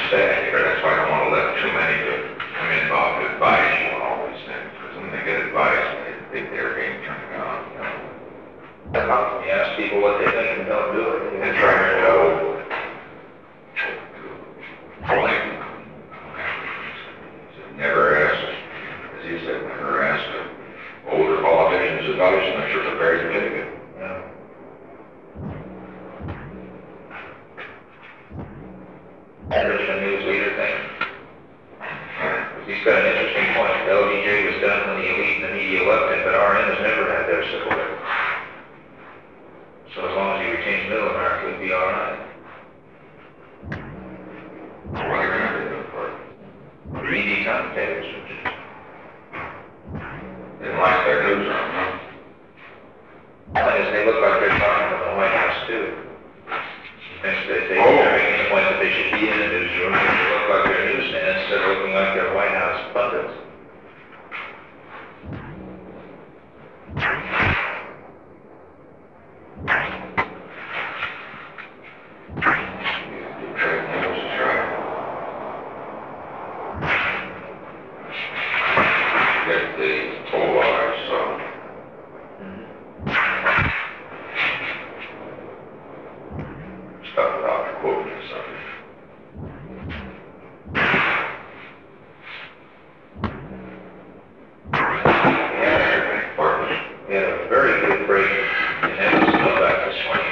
understand here. That's why I don't want to let too many come involved with advice you on all these things. Because when they get advice, they think they're being turned on, you know. You ask people what they think and don't do it. And try to know. Never asked, as you said, never asked older politicians' advice, and I'm sure they're very significant. Yeah. Richmond news leader thing. He's got an interesting point. The LBJ was done when the elite and the media left it, but RN has never had their support. So as long as he retains middle America, he'll be all right. What are you going to do for it? Greedy commentators. Didn't like their newsroom, huh? As they look like they're talking from the White House, too. They're making the point that they should be in the newsroom and they look like they're newsstands instead of looking like they're White House pundits. Trade news is right. Get the Polaroid, so. Stuff without quoting or something. We had a very good break in Evansville back this morning.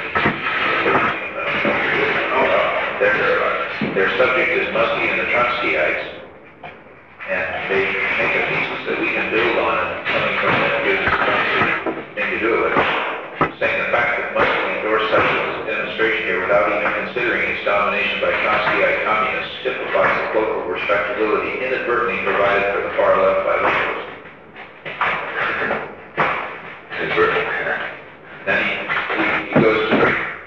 Their subject is Muskie and the Trotskyites. And they make a thesis that we can build on, and coming from them gives us something to do with it. Saying the fact that Muskie endorsed such a demonstration here without even considering its domination by Trotskyite communists typifies the local respectability inadvertently provided for the far left by liberals. Then he goes to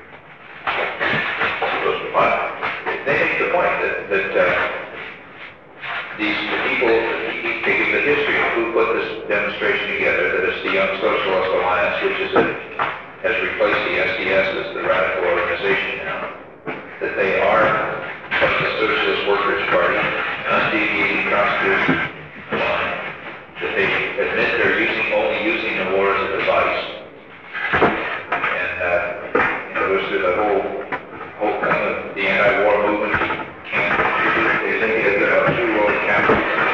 what? They make the point that these people, they give the history of who put this demonstration together, that it's the Young Socialist Alliance, which has replaced the SDS as the radical organization now, that they are the Socialist Workers' Party, undeviating Trotskyist line, that they admit they're only using the war as a device. Goes through the whole thing of the anti-war movement. They think that two world capitalists.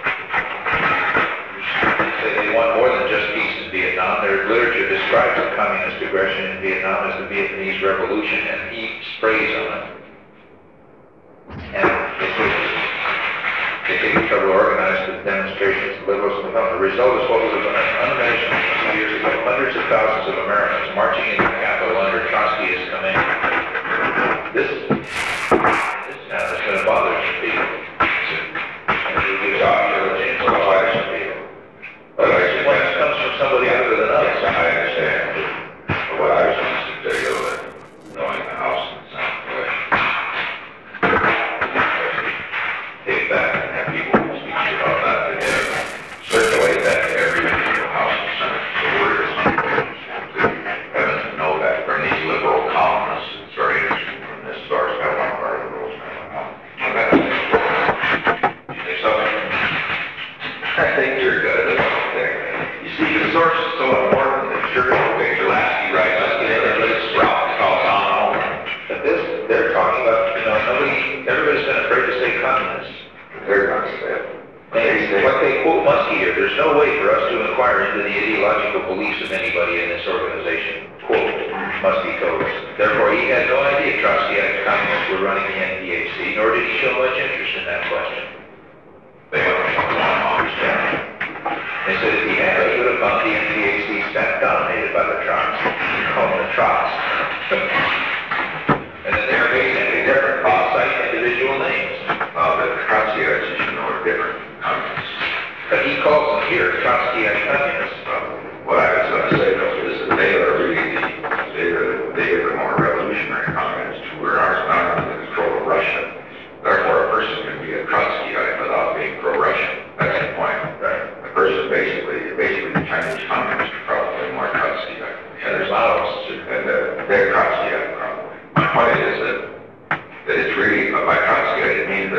They want more than just peace in Vietnam. Their literature describes the communist aggression in Vietnam as the Vietnamese Revolution, and he sprays on it. And they take the trouble to organize the demonstrations, the liberals come up. The result is what was unimaginable a few years ago. Hundreds of thousands of Americans marching into the Capitol under Trotskyist command. This now is going to bother some people. And it gives opportunity to bother some people. But I suggest it comes from somebody other than us. Yes, I understand. But what I was going to suggest is that knowing the House and the Senate, take that and have people speak about that together. Circulate that to every individual House and Senate. The word is heavens to know that from these liberal columnists. It's very interesting from this source. I want to learn the rules. You think so? I think you're good. You see, the source is so important that sure Victor Lasky writes us together, but it's Ralph calls on home. But they're talking about, everybody's been afraid to say communists. They're going to say it. What they quote Muskie here, there's no way for us to inquire into the ideological beliefs of anybody in this organization. Quote, Muskie told us. Therefore, he had no idea Trotskyite communists were running the NPHC, nor did he show much interest in that question. They don't understand. They said if he had, he would have found the NPHC staff dominated by the Trots. You call them the Trots. And then they're basically different off-site individual names. The Trotskyites, as you know, are different communists. But he calls them here Trotskyite communists. What I was going to say, though, is that they are really the more revolutionary communists who are not under the control of Russia. Therefore, a person can be a Trotskyite without being pro-Russian. That's the point. Right. A person basically the Chinese communists are probably more Trotskyite. And there's Laos. And they're Trotskyite, probably. My point is that it's really, by Trotskyite, it means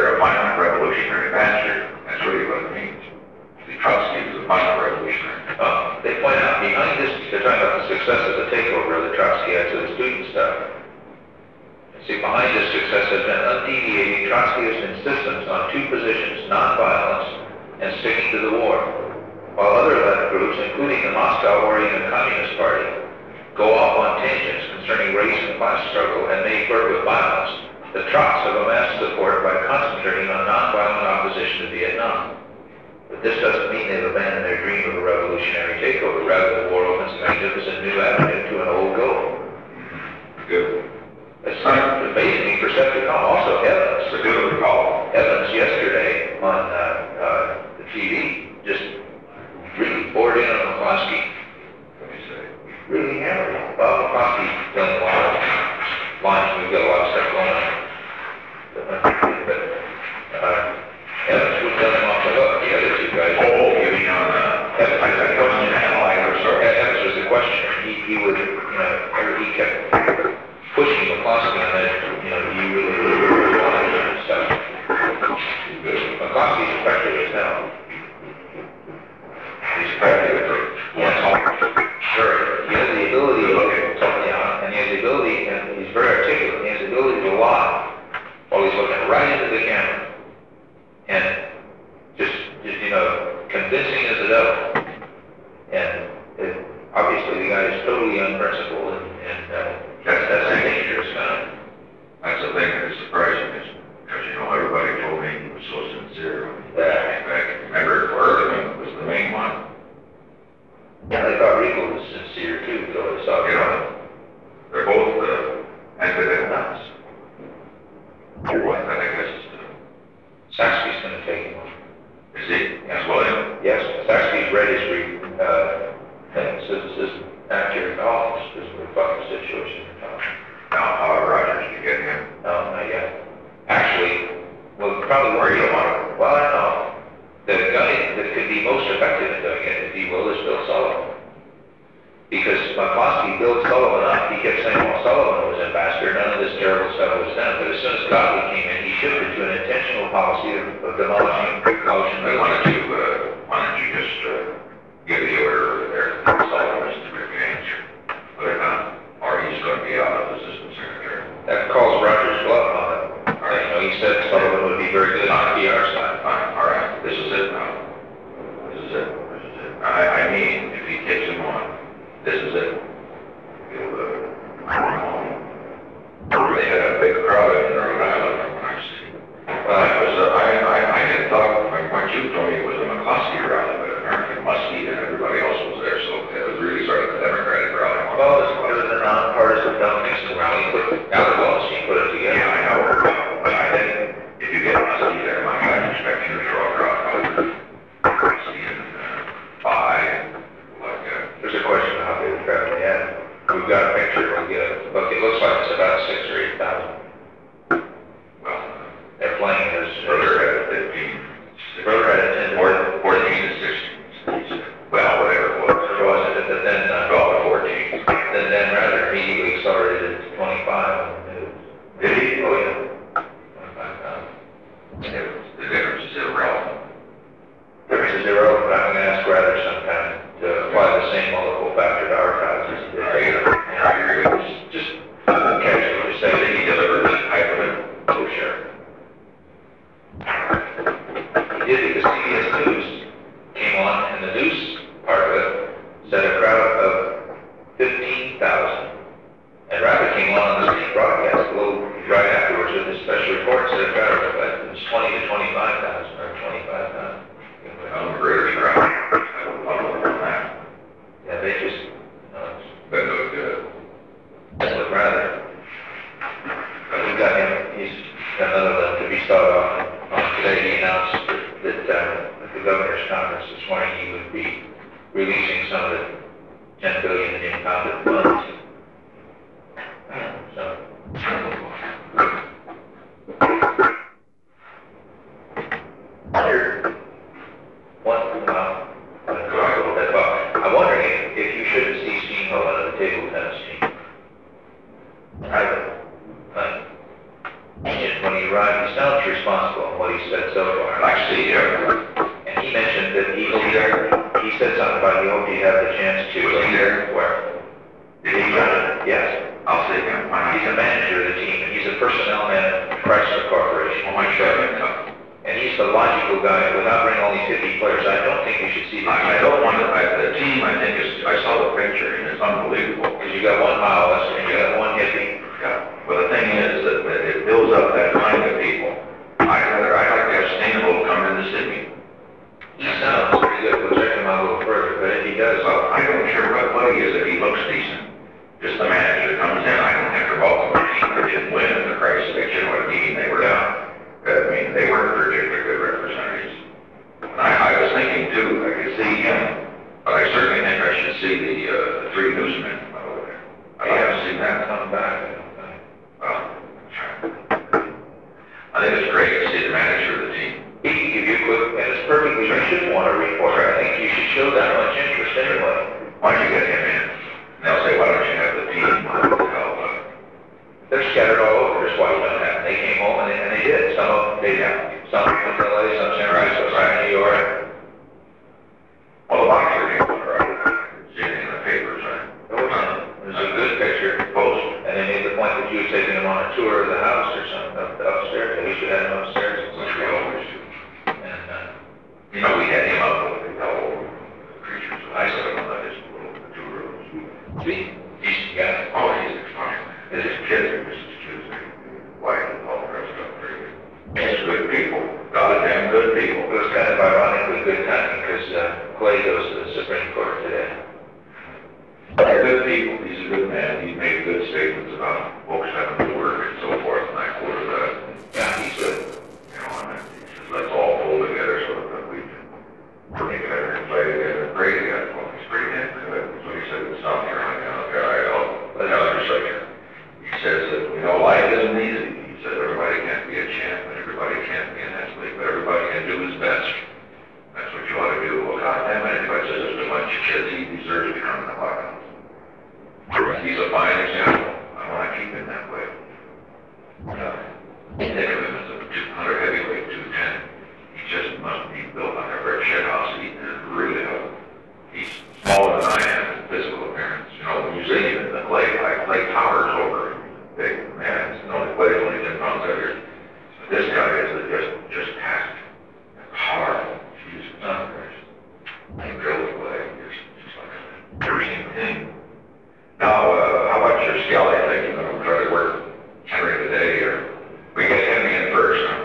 yet to the student stuff. See, behind this success has been undeviating Trotskyist insistence on two positions, nonviolence and sticking to the war, while other left groups, including the Moscow-oriented Communist Party, go off on tangents concerning race and class struggle and make birth with violence. The Trots have amassed support by concentrating on nonviolent opposition to Vietnam. But this doesn't mean they've abandoned their dream of a revolutionary takeover. Rather, the war opens a magnificent new avenue to an old goal. Good. It's amazingly perceptive. Also, Evans. It's a good call. Evans yesterday on the TV just really poured in on McCloskey. Let me say. Really hammered him. Well, McCloskey's done a lot of lines. We've got a lot of stuff going on. But Evans was done him off the hook. The other two guys. Oh, you mean on Evans I question analyzer, sorry. Evans was the question. He would, he kept pushing McCloskey on that, you really want to do this stuff. McCloskey's effective as hell. He's effective. Yes. Sure. He has the ability to look at something out, and he has the ability, and he's very articulate, he has the ability to lie while he's looking right into the camera. And just convincing as the devil. And obviously the guy is totally unprincipled, and that's a dangerous guy. That's the thing that surprised me, because everybody told me he was so sincere. In fact, remember, Erdogan was the main one. Yeah, they thought Riegel was sincere too, though they saw They're both anti-nuts. I guess Saxby's going to take him. is he? As William? Yes, Saxby's read his thing. Says this is accurate office. This is the fucking situation we're talking. Now, how Rogers to get him? No, not yet. Actually, well, probably where you want it. Well, I know. The guy that could be most effective in doing it, if he will, is Bill Sullivan. Because McCloskey built Sullivan up. He kept saying, well, Sullivan was ambassador, none of this terrible stuff was done. But as soon as Godley came in, he shifted to an intentional policy of demolishing promotion. Why don't you just give the order over there to Sullivan to revenge? Put it on, or he's going to be out of assistant secretary. That calls Roger's bluff on it. He said Sullivan would be very good on the PR side. Fine, all right, this is it now. This is it. I mean, if he takes him on, this is it. They had a big crowd in Rhode Island from what I see. I had thought, when you told me it was a McCloskey rally, but apparently Muskie and everybody else was there, so it was really sort of a Democratic rally. Well, it was a nonpartisan Dumb Nixon rally, but Alec Wallenstein put it together. Yeah, I know, but I think if you get Muskie there, my God, I expect you to draw a crowd. Muskie and There's a question of how big the crowd they had. We've got a picture, look, it looks like it's about 6,000 or 8,000. Well, They're playing as Brother had 15. Brother had 10, 14 to 16. Well, whatever it was. Or was it? But then, 12 to 14. then rather immediately accelerated to 25 on the news. Did he? Oh, yeah. 25,000. The difference is irrelevant. Difference is irrelevant, but I'm going to ask Rather sometime to apply the same multiple factor to archives as he did. I agree with you. Just casually say that he delivered this type of it. Oh, sure. He did because CBS News came on, and the news part of it said a crowd of 15,000. And Rather came on the same broadcast a little right afterwards with his special report, said a crowd of 20 to 25,000 or 25,000. I'm a greater crowd. Yeah, they just, That looked good. that's what Rather. But we got him, he's another one to be started on today. He announced that at the governor's conference this morning, he would be releasing some of the 10 billion in impounded funds. So. I'm wondering if you shouldn't see Steamboat on the table tennis team. When he arrived, he sounds responsible in what he said so far. I see him. And he mentioned that he said something about he hoped he'd have the chance to. Was he there? Where? Did he got it? Yes. I'll see him. Why not? He's a manager of the team, and he's a personnel man at Chrysler Corporation. Oh, my God. And he's the logical guy, without bringing only 50 players. I don't think you should see the I don't want to, the team, I think is, I saw the picture and it's unbelievable. because you got one Miles and you got one hippie. Yeah, but the thing is that it builds up that kind of people. I'd like to have Stainable come in the city. He sounds pretty good. We'll check him out a little further, but if he does, Well, I don't care what he is, if he looks decent. Just the manager comes in, I don't have to welcome a team that didn't win in the crisis. They should what meeting they were down. I mean, they weren't particularly good representatives. And I was thinking too, I could see him, but I certainly think I should see the three newsmen over there. I haven't seen that. come back. I don't think. Well, I think it's great to see the manager of the team. He can give you a quick, and it's perfectly, you should want a report. I think you should show that much interest anyway. Why don't you get him in? And they'll say, why don't you have the team? They're scattered all over. That's why we don't have. They came home and they did. Some of them, some went to LA, some San Francisco, some New York. Well, the boxer came over, right? See it in the papers, right? It was a good picture. Post. And they made the point that you had taken him on a tour of the house or something upstairs. That we should have him upstairs. Which we always do. And You know, we had him up with the creatures. I said, well, that is a little bit too early. decent guy. Oh, he's extraordinary. His kids are Mrs. Tuesday, wife and all the rest of them. He's good people. Goddamn good people. It was kind of ironically good timing because Clay goes to the Supreme Court today. They're good people. He's a good man. He made good statements about folks having to work and so forth, and I quoted that. Yeah, he's good. You know, and he says, let's all pull together so that we can work together and play together and pray together. Well, he's pretty damn good. That's what he said in South Carolina, the legislature. He says that, you know, life isn't easy. He said everybody can't be a champ and everybody can't be an athlete, but everybody can do his best. That's what you ought to do. Well, goddamn it, anybody says there's a bunch of kids, he deserves to come in the White House. He's a fine example. I want to keep him that way. Think of him as a 200 heavyweight, 210. He just must be built like a brick shed house. He is really he's smaller than I am in physical appearance. You know, when you see him in the clay, like clay towers over him. Big man. It's only weighs only 10 pounds heavier. But this guy is just packed. Hard. Jesus Christ. He drilled away. Just like a dream thing. Now, how about your Skelly thing? You know, try to work Henry today, or we get Henry in first, huh?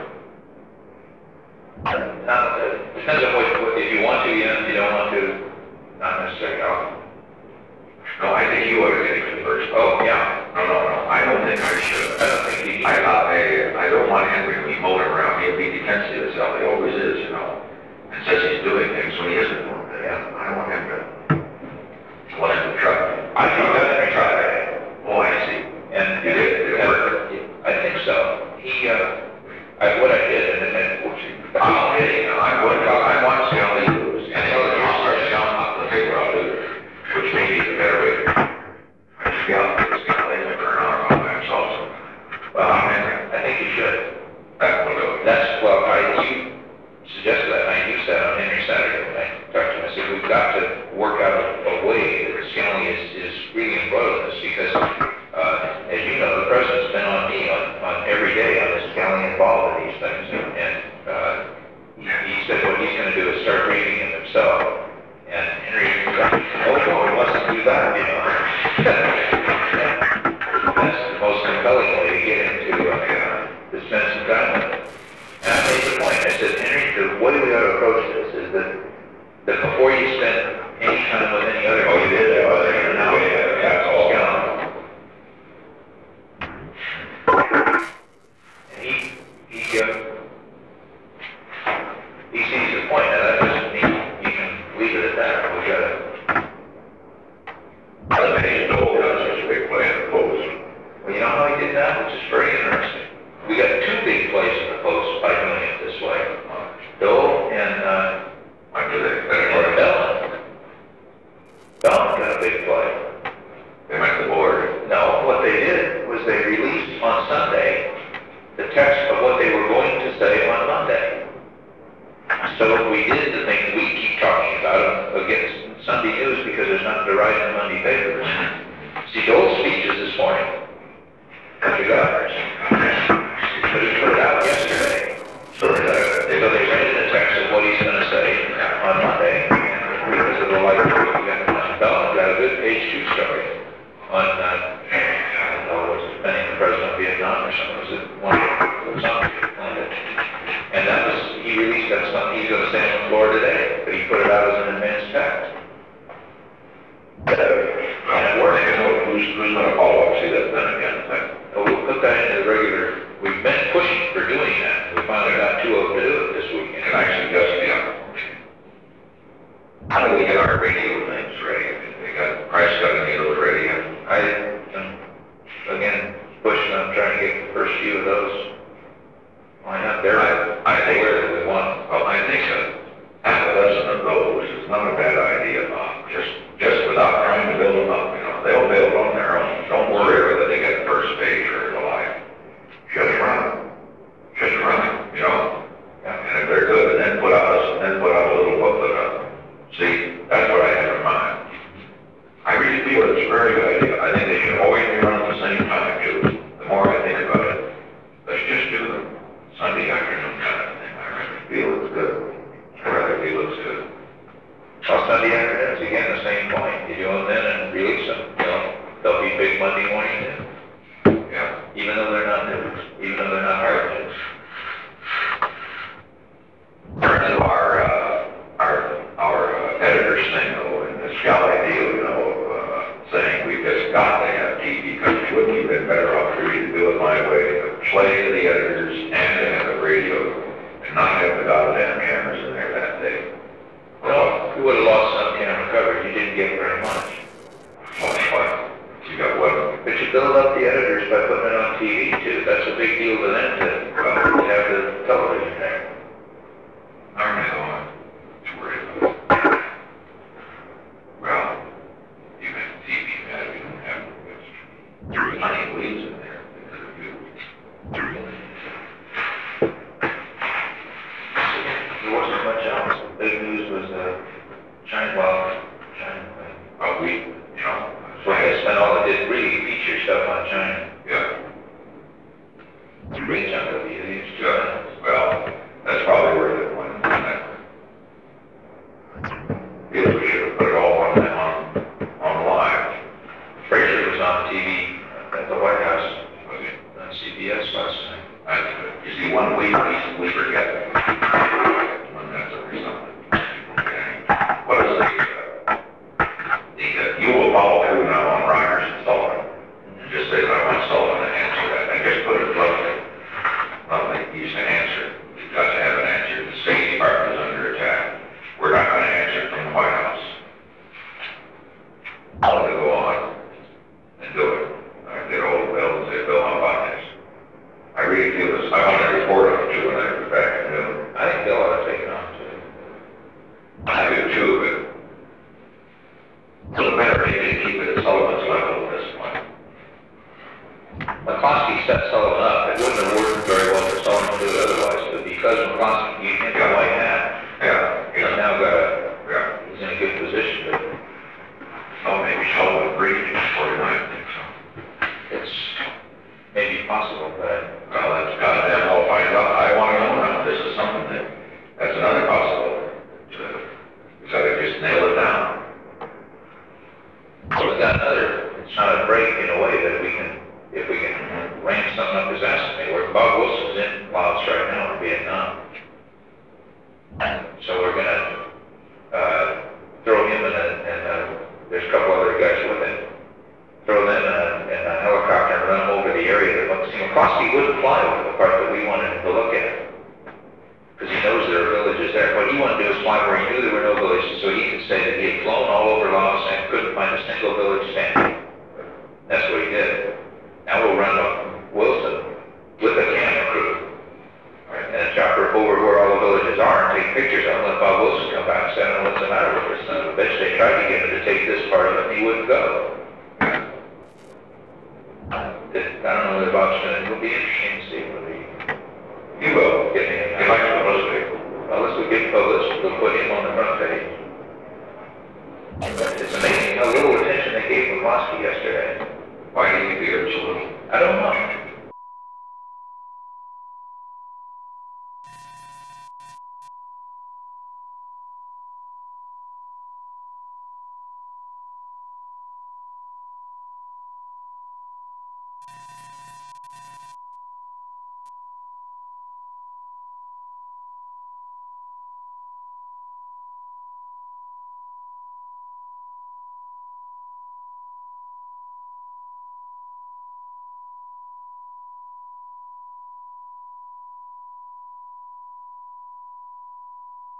Depends on what, if you want to, yeah, if you don't want to, not necessarily. No, I think you ought to get him in first. Oh, yeah. No, I don't think I should. I don't think he I don't want Henry to be motoring around. He'll be defensive as hell. He always is, you know, and says he's doing things when he isn't doing them. Yeah, I don't want him to. I want him to try. I think Henry tried that. Oh, I see. And You did? Did it work? I think so. He, what I did, and then, I'm kidding. I want Skelly to lose. And the other you start shouting out the figure out losers, which may be the better way to do it. I just got Skelly to burn on all by himself. well, I think you should. That will do it. Well, you suggested that, and I used that on Henry Saturday when I talked to him. I said, we've got to work out a way that Skelly is really embroiled in this because, as you know, the president's been on me on every day on this Skelly involved in these things. And he said what he's going to do is start reading him himself. And Henry said, oh, no, he wants to do that, you know. That's the most compelling way to get him to spend some time with him. And I made the point. I said, Henry, the way we ought to approach this is that before you spend any time with any other, Oh, you did? now, That's all. And he sees the point. Now that doesn't mean you can leave it at that. We gotta. I think he's told us such a big play in the post. Well, you know how he did that, which is very interesting. We got two big plays in the post by doing it this way. Dole and When do they? Bellin. Bellin got a big play. They went to the board. No, what they did was they released on Sunday the text of what they were going to say on Monday. So we did the thing we keep talking about against Sunday news because there's nothing to write in the Monday papers. See, Dole's speeches this morning, country governors, but he put it out yesterday. So they read in the text of what he's going to say on Monday, because of the light Bell got a good page 2 story on, I don't know, was it Benny, the president of Vietnam or something, was it one of them? And that was, he released that something he's going to say on the floor today, but he put it out as an advanced text. And it worked. Who's going to follow up, see that then again? We'll put that into the regular, we've been pushing for doing that. We finally got 2 of them to do it this weekend. And I suggest, how do we get our radio things ready? We got price cutting needles ready. I am, again, pushing on trying to get the first few of those. Why not? I think where that we want. Well, I think half a dozen of those is not a bad idea, Bob. Just without trying to build them up, they'll build on their own. Don't worry whether they get the first page or the live. Just run them. And if they're good, then put out a little booklet up. See, that's what I have in mind. I really feel it's a very good idea. I think they should always be run at the same time, too. The more I think about it, let's just do them Sunday afternoon kind of thing. I really feel it's good. I rather feel it's good. Well, Sunday afternoons, again, the same point. You do them then and release them. They'll be big Monday morning then. Yeah. Even though they're not news, even though they're not hard news. Turn to our editor's thing, though, and this golly deal, saying we just got to have TV country. Wouldn't you have been better off for you to do it my way, to play to the editors and to have the radio, and not have the goddamn cameras in there that day? Well, you would have lost some camera coverage. You didn't get very much. Well, you got what? But you build up the editors by putting it on TV, too. That's a big deal to them to have the television there. I'm not too worried about it. Well, even TV, man, we don't have plenty of leads in there. There wasn't much else. The big news was China. So they spent all they did really feature stuff on China. Yeah. It's a great chunk of the news. Yeah. Well, that's probably worth it when either we should have put it all on live. Fraser was on TV at the White House on CBS last night. You see, one week we forget when that's or something. Okay. What is you will follow through now on Reiners and Sullivan. And just say that I want Sullivan to answer that. And just put it bluntly. He's to answer. We've got to have an answer. The State Department is under attack. We're not going to answer it from the White House. I want to go on and do it. I get hold of Bill and say, Bill, how about this? I really feel this. I want to report on it too when I get back at noon. I think Bill ought to take it on, too. I do too, but it's a little better maybe to keep it at Sullivan's level at this point. McCloskey set Sullivan up. It wouldn't have worked very well for Sullivan to do it otherwise, but because McCloskey in the white hat, he's now he's in a good position. But maybe Sullivan agreed to it for you, I think so. it's maybe possible, but Well, that's goddamn, I'll find out. I want to know now. This is something that's another possibility. We got to just nail it down. we got another, it's not a break in a way that if we can ram something up his ass, where Bob Wilson's in Laos right now in Vietnam. So we're going to throw him and there's a couple other guys with him, throw them in a helicopter and run them over the area. McCloskey wouldn't fly over the part that we wanted him to look at, because he knows there are villages there. What he wanted to do is fly where he knew there were no villages, so he could say that he had flown all over Laos and couldn't find a single village standing. That's what he did. Now we'll run up Wilson with a camera crew, right, and a chopper over where all the villages are and take pictures of them. Let Bob Wilson come back and say, I don't know what's the matter with this son of a bitch. They tried to get him to take this part of it and he wouldn't go. I don't know whether Bob's going to, it'll be interesting to see whether He will. get him. He likes publicity. Well, this will get published, we'll put him on the front page. It's amazing how little attention they gave McCloskey yesterday.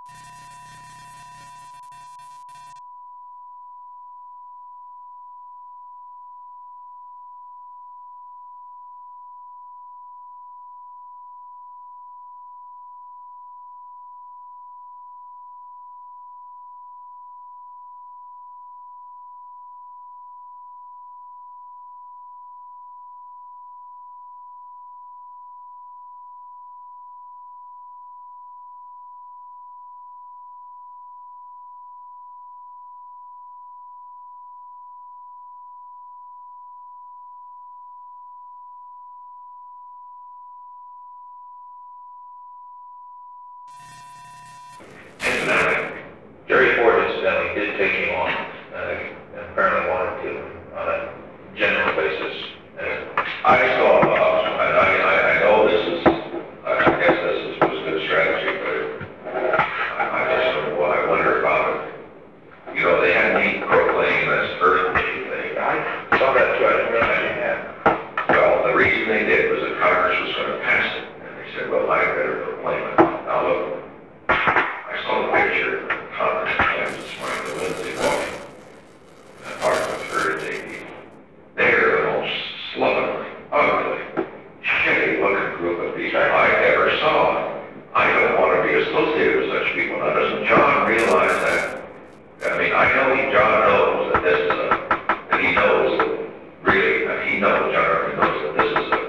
Incidentally, Jerry Ford incidentally did take him on, and apparently wanted to on a general basis. I saw, I know this is, I guess was good strategy, but I wonder about it. You know, they had me proclaim this earthquake thing. I saw that too, I didn't realize you had. Well, the reason they did was that Congress was going to pass it, and they said, well, I better proclaim it. Now look, I saw the picture of Congress in Kansas morning, the Lindsay walking in the park with her and they're the most slovenly, ugly, shitty-looking group of people I ever saw. I don't want to be associated with such people. Now, doesn't John realize that? I mean, I know John knows that this is that he knows that really, he knows, John already knows that this is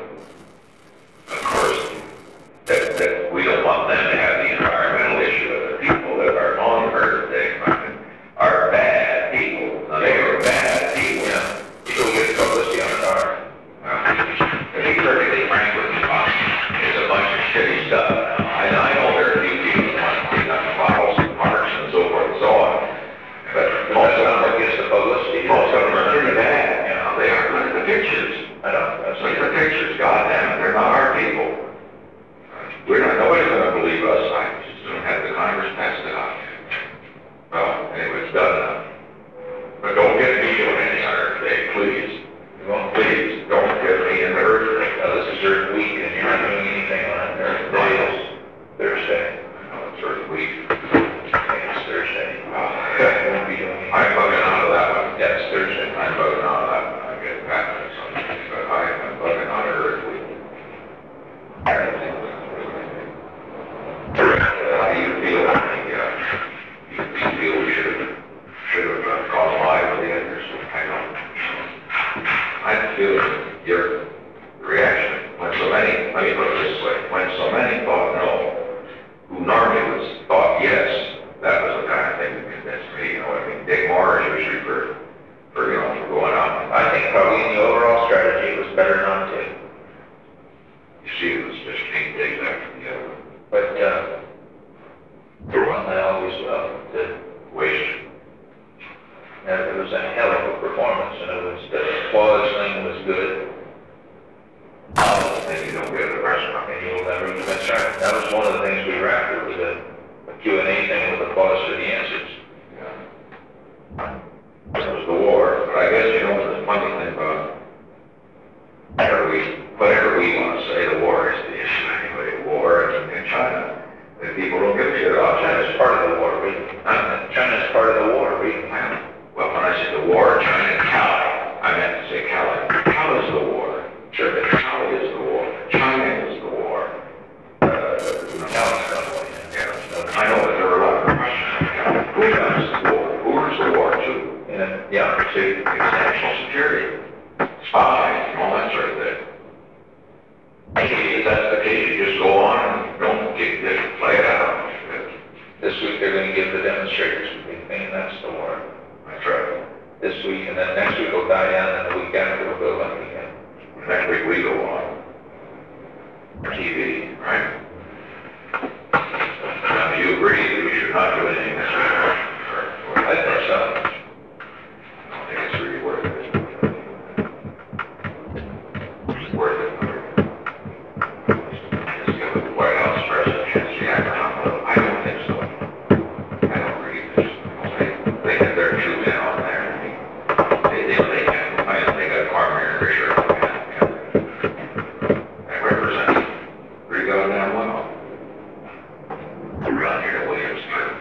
of course, that we don't want them to have the environmental issue of the people that are on Earth. They are bad people. Now, they are bad people. Yeah. People get publicity on it are. To be perfectly frank with you, Bob, it's a bunch of shitty stuff. I know there are a few people that want to clean up the bottles and parks and so forth and so on. But most of them, That gets the publicity. most of them are pretty bad. You know, they are. Look at the pictures. I know. Look at the pictures. Goddamn, they're not our people. We're not. Nobody's going to believe us. I just don't have the Congress pass it out. Well, anyway, it's done now. But don't get me doing any on Earth Day, please. Please, don't get me in the Earth Day. This is Earth Week, and you're not doing anything on it. Earth Day is Thursday. No, it's Earth Week. It's Thursday. You won't be doing anything. I'm bugging out of that one. Yeah, it's Thursday. I'm bugging out of that one. I get back to something, but I'm bugging out of Earth Week. How do you feel? You feel we should have gone live with the others? I don't. I feel your reaction when so many, let me put it this way, when so many thought no, who normally was thought yes, that was the kind of thing that convinced me, you know what I mean? Dick Moore is usually for going on. I think probably in the overall strategy, it was better not to. You see, it was just being digged after the other. But, well, I always did. Waste. It was a hell of a performance, and it was, the applause thing was good. And you don't get a restaurant. And you'll never, that's right. That was one of the things we were after, was a Q&A thing with applause for the answers. Yeah. That was the war. But I guess, you know, the funny thing about whatever we want to say, the war is the issue anyway. War in China. And people don't give a shit about China's part of the war, really. China's part of the war, really. Well, when I say the war, China and Cali, I meant to say Cali. Cali is the war. Sure, but Cali is the war. China is the war. Cali's not the war. I know that there are a lot of questions on Cali. Who does the war? Who is the war to? Yeah, See, it's national security. Spies and all that sort of thing. If that's the case, you just go on and don't just play it out. This week they're going to give the demonstrators a big thing, and that's the war. That's right. This week, and then next week will die down, and the week after will build up again. Next week we go on TV, right? Now, do you agree that we should not do anything this week? I think so. I don't think it's really worth it. It's worth it. Just give the White House press a chance to act on it. I don't think so. I don't really think so. They have their true men on there. They can. I don't think that Carmen and Richard they represent pretty goddamn well. Around here to Williamsburg.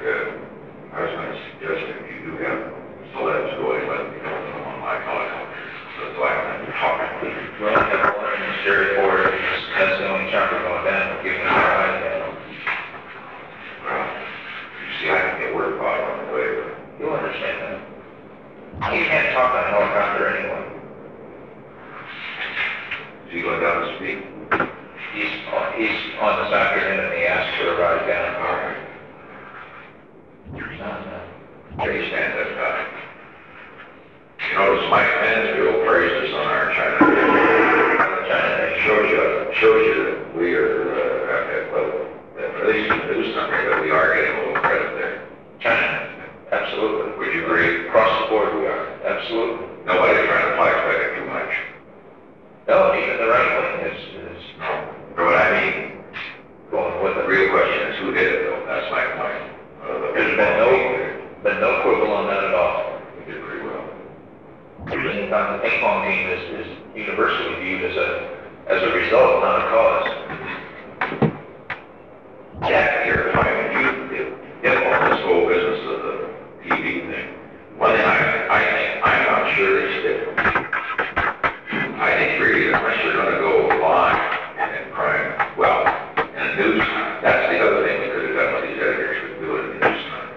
the news summary that we are getting a little credit there. China, absolutely. Would you agree? Across the board, we are, absolutely. Nobody's trying to flex it too much. No, even the right wing is But what I mean, going with the it. real question is who did it though? That's my point. There's been no quibble on that at all. We did pretty well. The ping pong game is universally viewed as a result, not a cause. Yeah, you're fine. You get on this whole business of the TV thing. One thing I'm not sure they should. I think really, unless you're going to go live and crime, well, in the news, that's the other thing we could have done with these editors, we do it in the news time.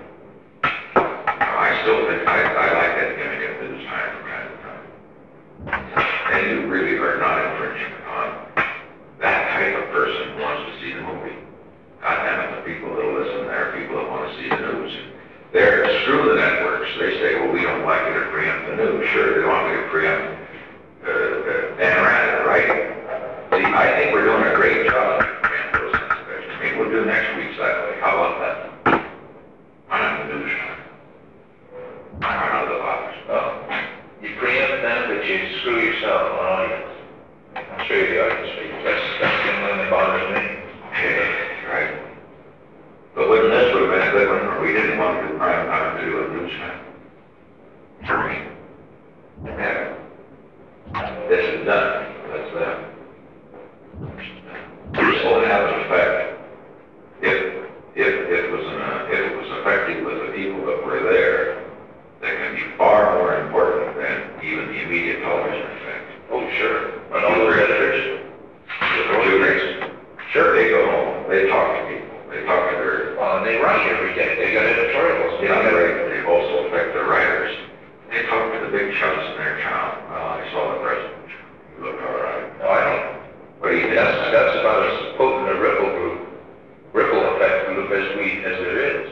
I still think, I like that gimmick of news time from time to time. And you really are not infringing on that type of person who wants to see the movie. God damn it, the people that listen there are people that want to see the news. They're screw the networks. They say, well, we don't like you to preempt the news. Sure, they want me to preempt Dan Rather, right? See, I think we're doing a great job of preempting those kinds of things. Maybe we'll do next week's that way. How about that? I'm on the news. I'm out of the box. Well, you preempt them, but you screw yourself on audience. I'll show you the audience for you. That's the only thing that bothers me. Right. But wouldn't this would have been a good one, or we didn't want to do prime time to do a news time? For me. Yeah. This is done. That's that. This will have an effect. If it was effective with the people that were there, that can be far more important than even the immediate television effect. Oh, sure. And all those editors. Sure, they go home, they talk to people, they talk to their... And they write every day. They got editorials. Yeah, they also affect their writers. They talk to the big shots in their town. I saw the president. You look all right. No, I don't. What do you think? That's about as potent a ripple effect group as there is.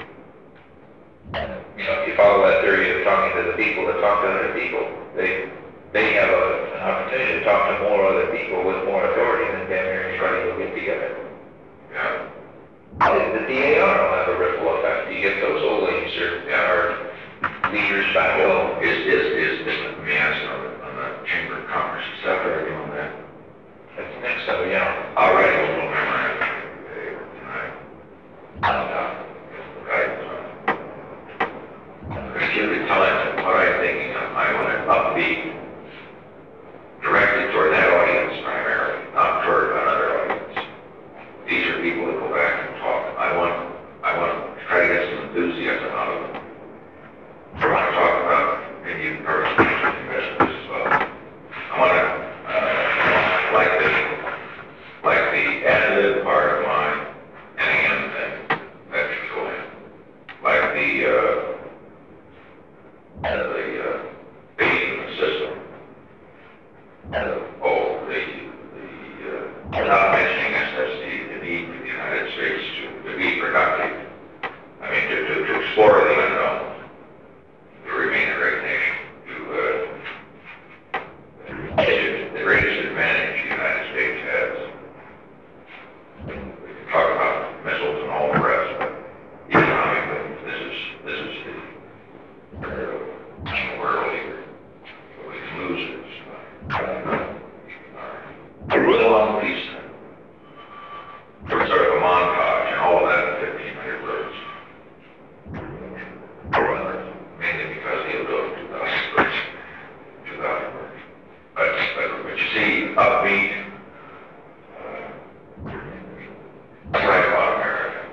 You know, if you follow that theory of talking to the people that talk to other people, they have an opportunity to talk to more other people with more authority than Dan and anybody will get together. Yeah. The DAR will have a ripple effect. You get those old ladies or leaders back home. Let me ask on the Chamber of Commerce, is that they're doing that? That's next up, yeah. All right, a little memorandum tonight. Particularly times, what I'm thinking of, I want to upbeat, directed toward that audience primarily, not toward another audience. These are people that go back and talk. I want to try to get some enthusiasm out of them. I want to talk about, and you personally invest as well. I want to, like the ad-lib part of mine, and again, that should go in. Like the bait in the system. Not mentioning this as the need for the United States to be productive. I mean, to explore the unknown, to remain a great nation, the greatest advantage the United States has. We can talk about missiles and all the rest, but economically, this is the world leader. We can lose this. Real long piece. Sort of a montage and all of that in 1,500 words. Mainly because he'll go 2,000 words. 2,000 words. But you see, upbeat, right about America.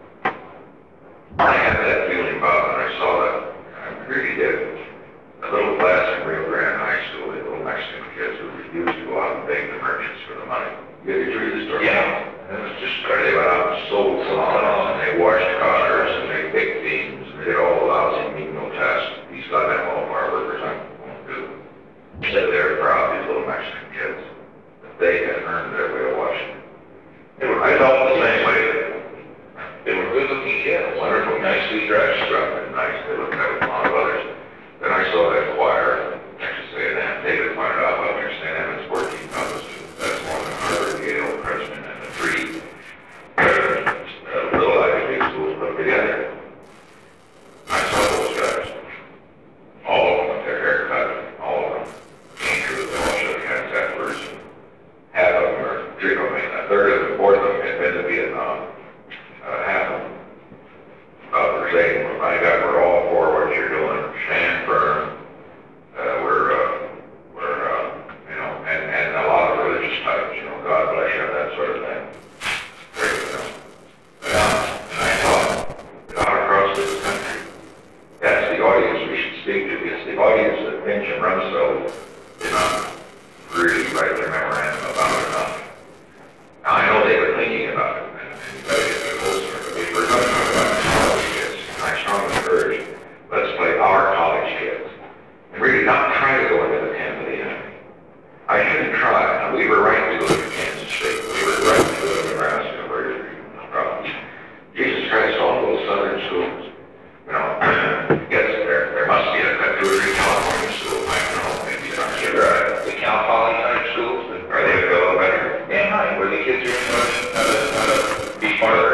I had that feeling, Bob, when I saw that. I really did. A little class in Rio Grande High School, the little Mexican kids who refused to go out and beg the merchants for the money. Did you read the story? Yeah. It was just crazy. They went out and sold salons, and they washed cars, and they picked beans, and they did all the lousy menial tasks these goddamn Walmart workers won't do. So they were proud, these little Mexican kids, that they had earned their way of washing. I felt the same way. They were good-looking kids. Wonderful, nicely dressed, and nice. They looked like a lot of others. Then I saw that choir, actually say that David pointed out, well, we're saying that it's 14,000 students. That's more than Harvard, Yale, Princeton, and the three little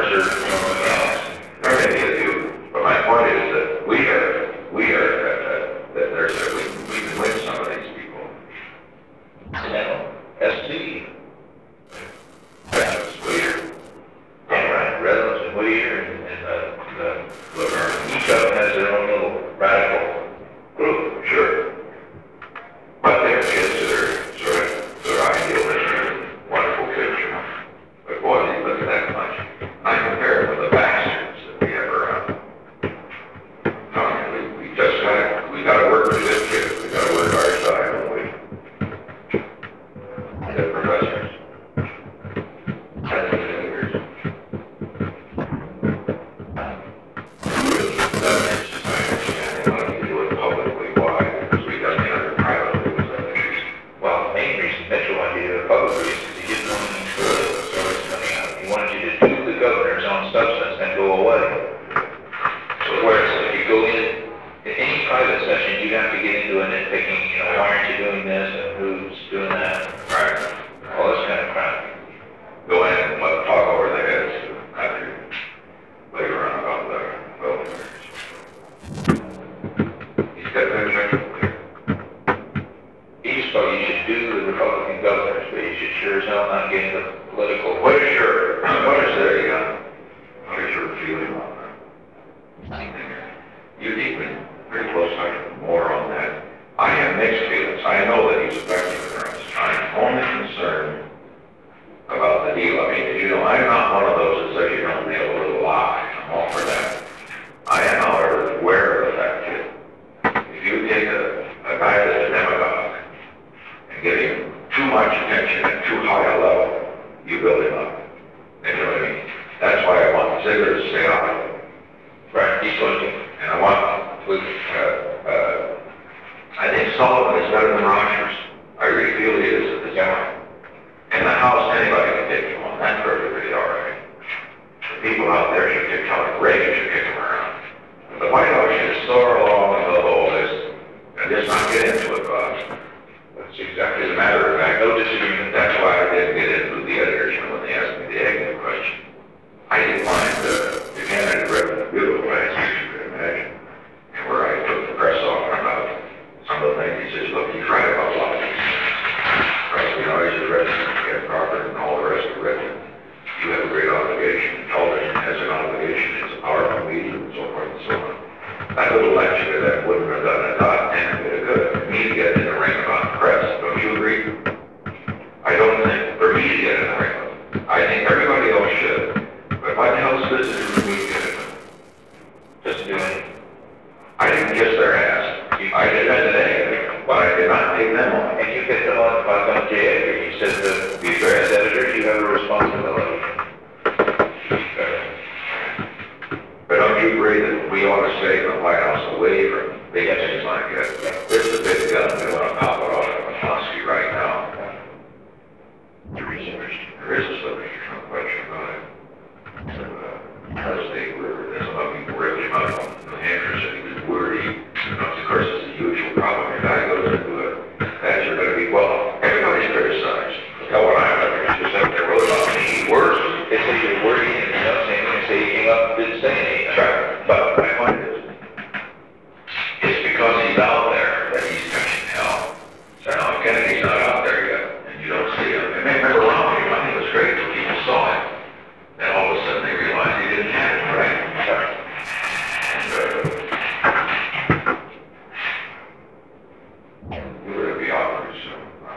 governors or, anything else. There may be a few, but my point is that that there's we can win some of these people. SC. That's Whittier. Yeah, right, Redlands and Whittier and Laverne. each of them has their own little radical group. Sure. But they have kids that are sort of idealistic, wonderful kids, But boy, you look at that bunch. I compare it with the bastards that we have around. No, I mean, we just gotta work for this kid. We gotta work our side, don't we? The professors. Administrators. Governments, I understand, they want to do it publicly. Why? Because we done the other privately with other issues. Well, the main reason Mitchell wanted you to do it publicly is because he didn't want any further stories coming out. He wanted you to do the governor's own substance and go away. So whereas if you go in any private session, you have to get into a nitpicking, why aren't you doing this and who's doing that? Right. All this kind of crap. Go in and talk over their heads after later on about the building. He's got that right there. He just thought you should do the Republican governors, but you should sure as hell not get into political. What is your feeling on that? You need me pretty close, more on that. I have mixed feelings. I know that he's effective with us. I'm only concerned about the deal. I mean, as you know, I'm not one of those that says you don't need a little lie. I'm all for that. I am, however, aware of the fact that if you take a guy that's a demagogue and give him too much attention at too high a level, you build him up. You know what I mean? That's why I want Ziegler to stay out of it. Right, he's looking. And I want, I think Sullivan is better than Rogers. I really feel he is at this point. In the House, anybody can take him on. That's perfectly all right. The people out there should kick out. Reagan should kick him around. The White House should soar along and go all this and just not get into it, Bob. That's exactly the matter of fact. No disagreement. That's why I didn't get into the editors when they asked me the Agnew question. I didn't mind the candidate Reverend Buell, as you could imagine, and where I took the press off about some of the things he says, look, he's right about a lot of these things. Right, he's a resident, Ken Crawford, and all the rest of it. You have a great obligation. Television has an obligation. It's a powerful medium, and so forth and so on. That little lecture that wouldn't have done a dot and a bit of good. For me to get in the ring about the press, don't you agree? I don't think for me to get in the ring with them. I think everybody else should. But what else does it do for me to get in? Just doing. I didn't kiss their ass. I defended A, but I did not take them on. And you get them on J. Edgar. You said that as editors, you have a responsibility. But don't you agree that we ought to stay in the White House away from big things like that? This is a big gun. We want to pop it off of Moscow right now. There is a subject, no question about it. There's some of people really about New Hampshire said he was wordy. Of course, it's the usual problem. If I goes into it, that you're going to be, well, everybody's criticized. Tell what I'm going to just up there wrote about me. Worse. They say you're wordy and you're not saying anything. They say you came up and didn't say anything. Right. But my point is, it's because he's out there that he's touching hell. So now Kennedy's not out there yet, and you don't see him. And remember Romney, Romney was great till people saw him. Then all of a sudden they realized he didn't have it, right? And you were to be awkward, so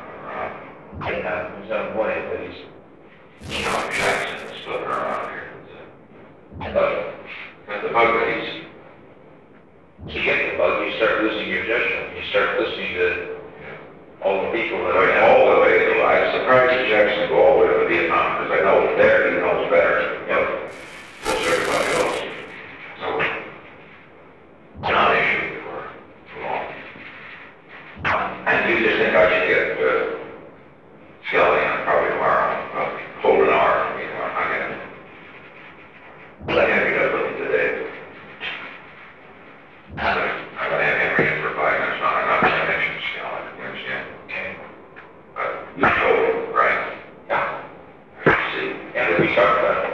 He's on one end, but he's. John Jackson is flipping around here. But The bug that you get the bug, you start losing your judgment. You start listening to all the people that went are all the way to, I was surprised that Jackson go all the way to Vietnam, because I know there he knows better. Than most everybody else. So, non-issue for long. And you just think I should get Skelly on probably tomorrow, probably hold an hour. I mean, I'm going to let Henry do it today. I'm going to have Henry in for 5 minutes, not enough to mention Skelly, you understand? okay. But you told him, right? Yeah. See? And we talked about